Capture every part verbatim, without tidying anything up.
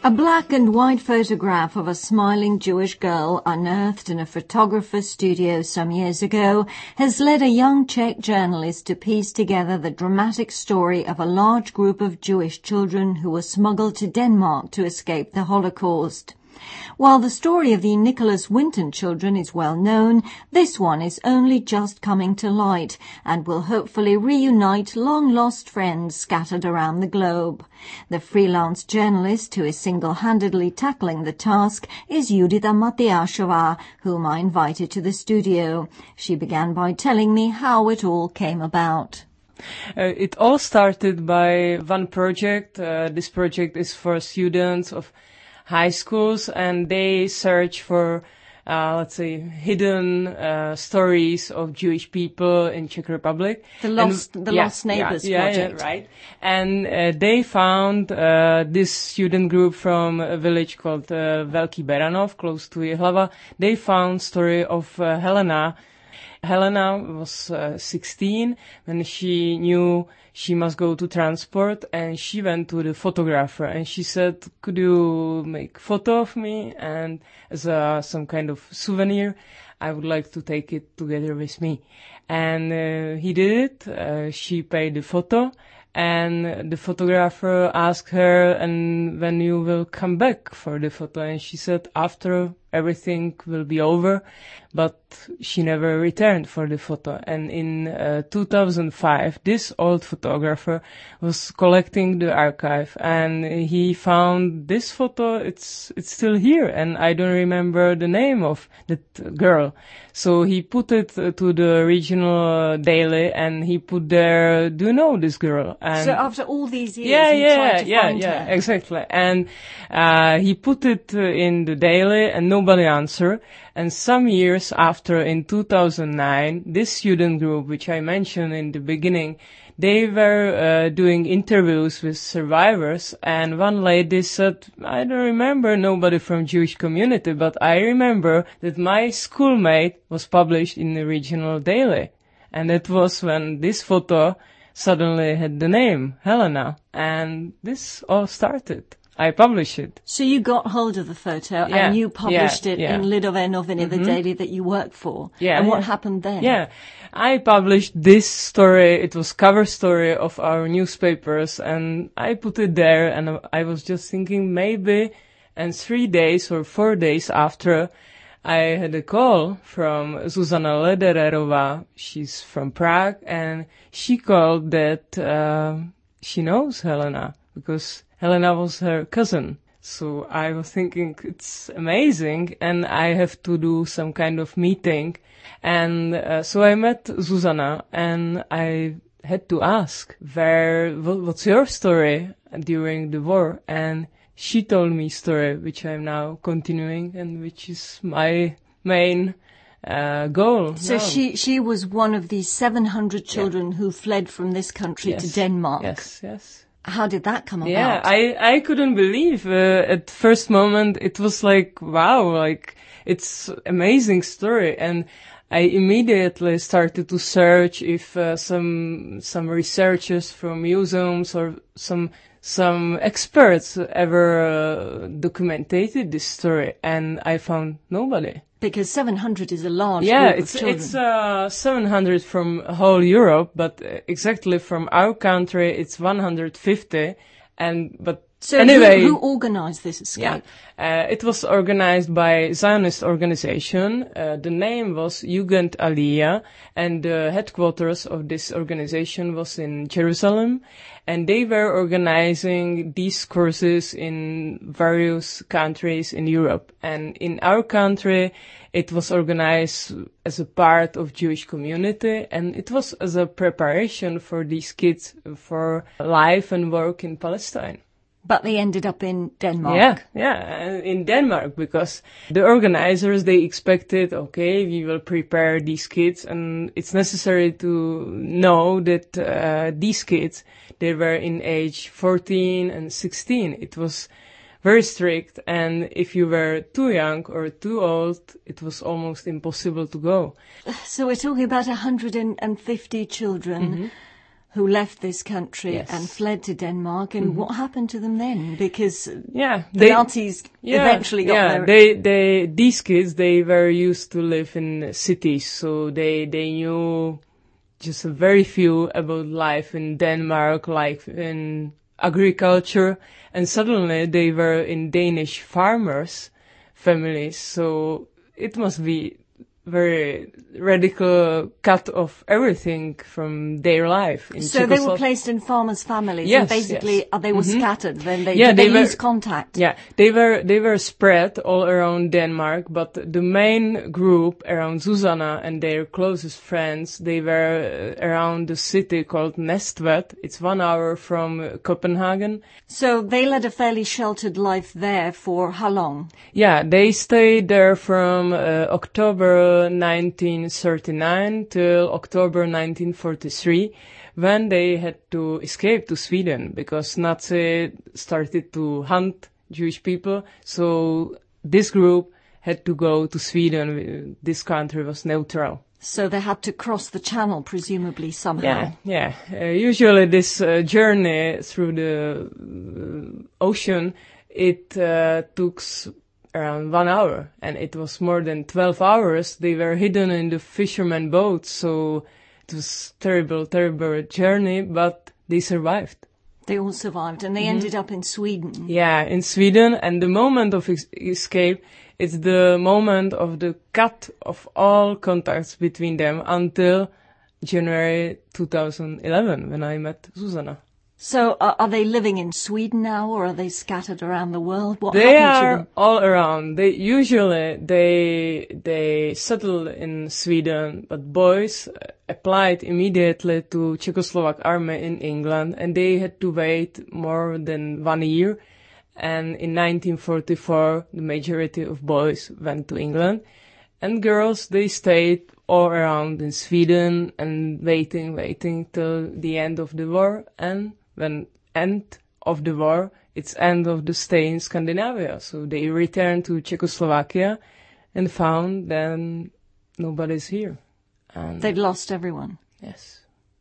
A black and white photograph of a smiling Jewish girl unearthed in a photographer's studio some years ago has led a young Czech journalist to piece together the dramatic story of a large group of Jewish children who were smuggled to Denmark to escape the Holocaust. While the story of the Nicholas Winton children is well known, this one is only just coming to light and will hopefully reunite long-lost friends scattered around the globe. The freelance journalist who is single-handedly tackling the task is Judita Matyášová, whom I invited to the studio. She began by telling me how it all came about. Uh, it all started by one project. Uh, this project is for students of high schools, and they search for, uh, let's say, hidden uh, stories of Jewish people in Czech Republic. The Lost, and, the yeah, Lost Neighbors yeah, project. Yeah, right. And uh, they found uh, this student group from a village called uh, Velký Beranov, close to Jihlava. They found story of uh, Helena. Helena was uh, sixteen when she knew she must go to transport, and she went to the photographer and she said, could you make photo of me, and as a, some kind of souvenir, I would like to take it together with me. And uh, he did it. Uh, she paid the photo, and the photographer asked her, and when you will come back for the photo? And she said, after everything will be over. But she never returned for the photo. And in uh, two thousand five, this old photographer was collecting the archive, and he found this photo. It's it's still here, and I don't remember the name of that girl. So he put it uh, to the regional daily, and he put there, do you know this girl? And so after all these years, yeah, you yeah, tried to yeah, find yeah, her. exactly. And uh, he put it uh, in the daily, and nobody answered. And some years after, in two thousand nine, this student group, which I mentioned in the beginning, they were uh, doing interviews with survivors, and one lady said, I don't remember nobody from Jewish community, but I remember that my schoolmate was published in the regional daily. And it was when this photo suddenly had the name, Helena, and this all started. I published it. So you got hold of the photo Yeah, and you published yeah, it yeah. in Lidové noviny, Mm-hmm. the daily that you work for. Yeah, and what yeah. happened then? Yeah, I published this story. It was cover story of our newspapers, and I put it there, and I was just thinking maybe, and three days or four days after, I had a call from Zuzana Ledererová. She's from Prague, and she called that uh, she knows Helena, because Helena was her cousin. So I was thinking it's amazing, and I have to do some kind of meeting. And uh, so I met Zuzana, and I had to ask, where, what's your story during the war? And she told me a story which I'm now continuing, and which is my main uh, goal. So now. she she was one of these seven hundred children yeah. who fled from this country yes. to Denmark. Yes, yes. How did that come about? Yeah, I, I couldn't believe, uh, at first moment, it was like, wow, like, it's amazing story. And I immediately started to search if, uh, some, some researchers from museums or some, some experts ever, uh, documented this story. And I found nobody. Because seven hundred is a large yeah, group it's, of children. it's, uh, seven hundred from whole Europe, but exactly from our country, it's one hundred fifty. And, but so anyway. who, who organized this escape? Yeah. Uh, it was organized by Zionist organization. Uh, the name was Jugend Aliyah, and the headquarters of this organization was in Jerusalem. And they were organizing these courses in various countries in Europe. And in our country, it was organized as a part of Jewish community, and it was as a preparation for these kids for life and work in Palestine. But they ended up in Denmark. Yeah, yeah, in Denmark, because the organizers, they expected, okay, we will prepare these kids, and it's necessary to know that uh, these kids, they were in age fourteen and sixteen. It was very strict, and if you were too young or too old, it was almost impossible to go. So we're talking about one hundred fifty children. Mm-hmm. who left this country Yes. and fled to Denmark. And mm-hmm. what happened to them then? Because yeah, the they, Nazis yeah, eventually got yeah, their... they, they, these kids, they were used to live in cities, so they, they knew just a very few about life in Denmark, like in agriculture, and suddenly they were in Danish farmers' families, so it must be very radical cut of everything from their life. In so they were placed in farmers' families, yes, and basically yes. uh, they were mm-hmm. scattered. Then they yeah, did they, they were, lose contact. Yeah, they were they were spread all around Denmark, but the main group around Susanna and their closest friends, they were around the city called Næstved. It's one hour from uh, Copenhagen. So they led a fairly sheltered life there for how long? Yeah, they stayed there from uh, October nineteen thirty-nine till October nineteen forty-three, when they had to escape to Sweden because Nazis started to hunt Jewish people. So this group had to go to Sweden. This country was neutral. So they had to cross the channel, presumably, somehow. Yeah, yeah. Uh, usually this uh, journey through the uh, ocean, it uh, took around one hour, and it was more than twelve hours. They were hidden in the fisherman boats, so it was terrible, terrible journey, but they survived. They all survived, and they mm-hmm. ended up in Sweden. Yeah, in Sweden, and the moment of ex- escape, it's the moment of the cut of all contacts between them until January two thousand eleven, when I met Susanna. So uh, are they living in Sweden now, or are they scattered around the world? What they happened to are them? all around. They usually they they settle in Sweden, but boys applied immediately to Czechoslovak army in England, and they had to wait more than one year. And in nineteen forty-four, the majority of boys went to England, and girls, they stayed all around in Sweden and waiting, waiting till the end of the war. And when end of the war, it's end of the stay in Scandinavia. So they returned to Czechoslovakia and found then nobody's here. And they'd lost everyone. Yes.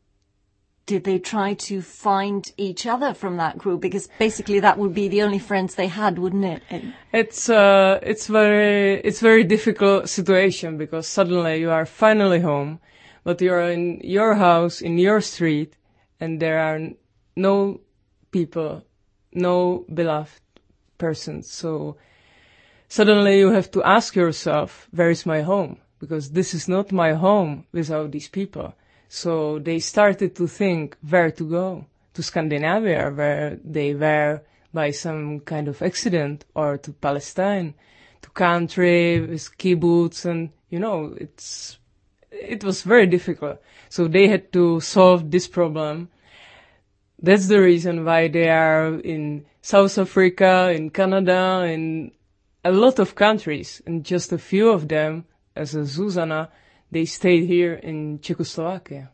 Did they try to find each other from that group? Because basically that would be the only friends they had, wouldn't it? It's uh, it's very, it's very difficult situation because suddenly you are finally home, but you are in your house, in your street, and there are no people, no beloved persons. So suddenly you have to ask yourself, where is my home? Because this is not my home without these people. So they started to think where to go, to Scandinavia, where they were by some kind of accident, or to Palestine, to country with kibbutz, and, you know, it's, it was very difficult. So they had to solve this problem. That's the reason why they are in South Africa, in Canada, in a lot of countries, and just a few of them, as a Susanna, they stayed here in Czechoslovakia.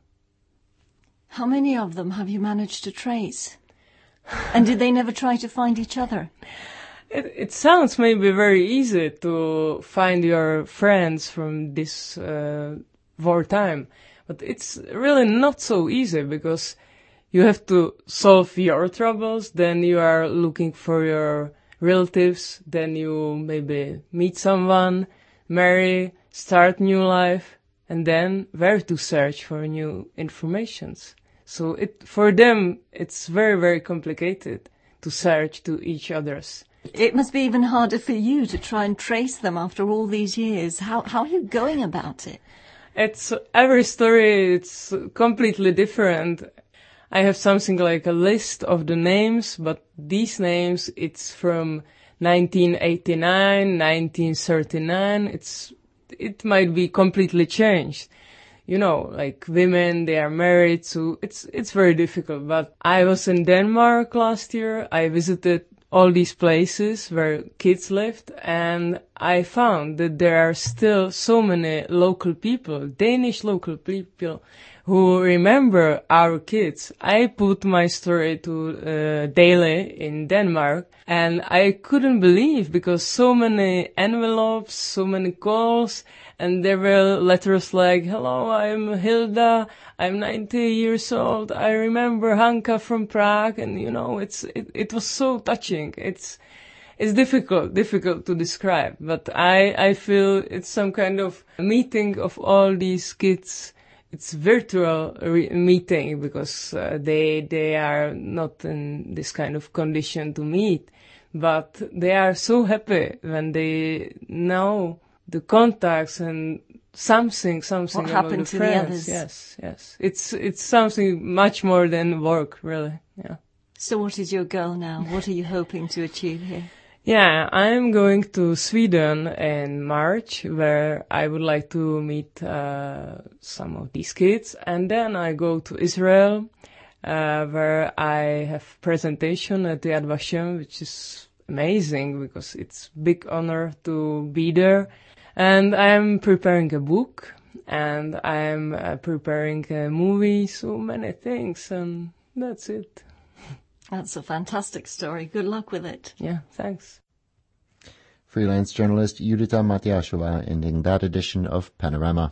How many of them have you managed to trace? And did they never try to find each other? It, it sounds maybe very easy to find your friends from this uh, wartime, but it's really not so easy because you have to solve your troubles, then you are looking for your relatives, then you maybe meet someone, marry, start new life, and then where to search for new informations. So it, for them, it's very, very complicated to search to each other's. It must be even harder for you to try and trace them after all these years. How, how are you going about it? It's, every story, it's completely different. I have something like a list of the names, but these names, it's from nineteen eighty-nine, nineteen thirty-nine, it's, it might be completely changed. You know, like women, they are married, so it's, it's very difficult. But I was in Denmark last year. I visited all these places where kids lived, and I found that there are still so many local people, Danish local people, who remember our kids. I put my story to uh, Daily in Denmark, and I couldn't believe, because so many envelopes, so many calls, and there were letters like, hello, I'm Hilda, I'm ninety years old, I remember Hanka from Prague, and you know, it's it, it was so touching. It's It's difficult, difficult to describe, but I, I feel it's some kind of meeting of all these kids. It's virtual re- meeting because uh, they, they are not in this kind of condition to meet, but they are so happy when they know the contacts and something, something what about happened the to friends. the others. Yes, yes. It's, it's something much more than work, really, yeah. So what is your goal now? What are you hoping to achieve here? Yeah, I'm going to Sweden in March, where I would like to meet uh, some of these kids, and then I go to Israel, uh, where I have presentation at the Yad Vashem, which is amazing because it's big honor to be there. And I'm preparing a book, and I'm uh, preparing a movie, so many things, and that's it. That's a fantastic story. Good luck with it. Yeah, thanks. Freelance journalist Judita Matiashova ending that edition of Panorama.